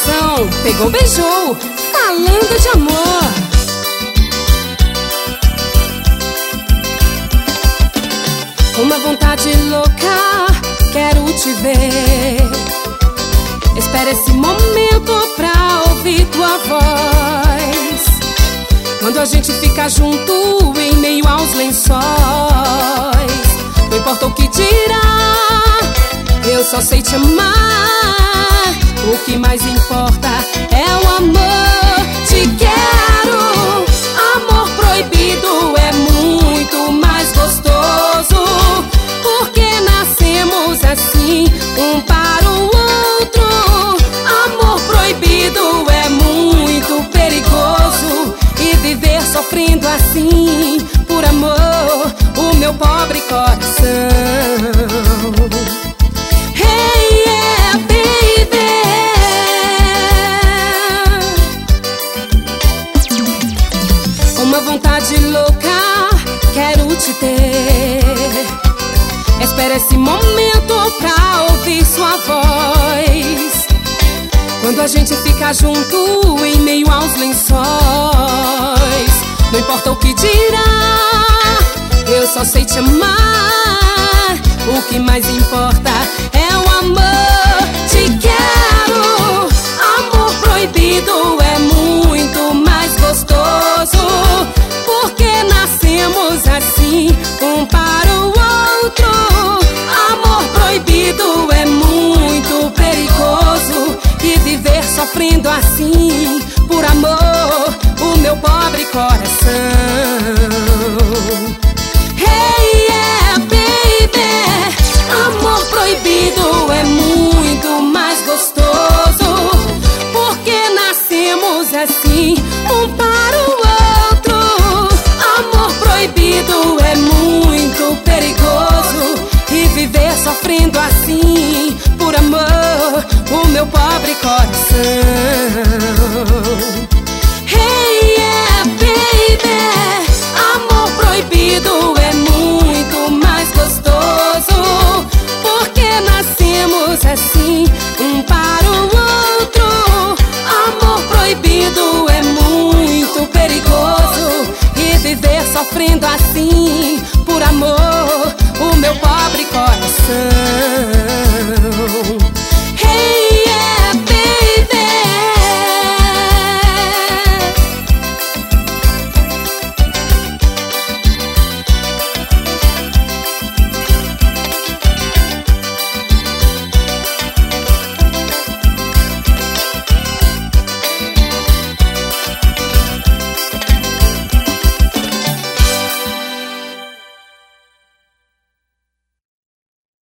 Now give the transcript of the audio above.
coração, pegou, beijou, falando de amor. Uma vontade louca, quero te ver. Espera esse momento pra ouvir tua voz. Quando a gente fica junto em meio aos lençóis, não importa o que dirá, eu só sei te amar. O que mais importa é o amor. Te quero. Amor proibido é muito mais gostoso, porque nascemos assim, um para o outro. Amor proibido é muito perigoso, e viver sofrendo assim por amor, o meu pobre coração. Hey, yeah, baby. Uma vontade louca, quero te ter. Espera esse momento pra ouvir sua voz. Quando a gente fica junto em meio aos lençóis, não importa o que dirá, eu só sei te amar. O que mais importa é o amor. Te quero. Amor proibido é muito mais gostoso, porque nascemos assim, um para o outro. Amor proibido é muito perigoso, e viver sofrendo assim por amor, o meu pobre coração. Hey, yeah, baby. Amor proibido é muito mais gostoso, porque nascemos assim, um para o outro. Amor proibido é muito perigoso, e viver sofrendo assim por amor, o meu pobre coração. Hey, yeah, baby. Amor proibido é muito mais gostoso, porque nascemos assim, um para o outro. Amor proibido é muito perigoso, e viver sofrendo assim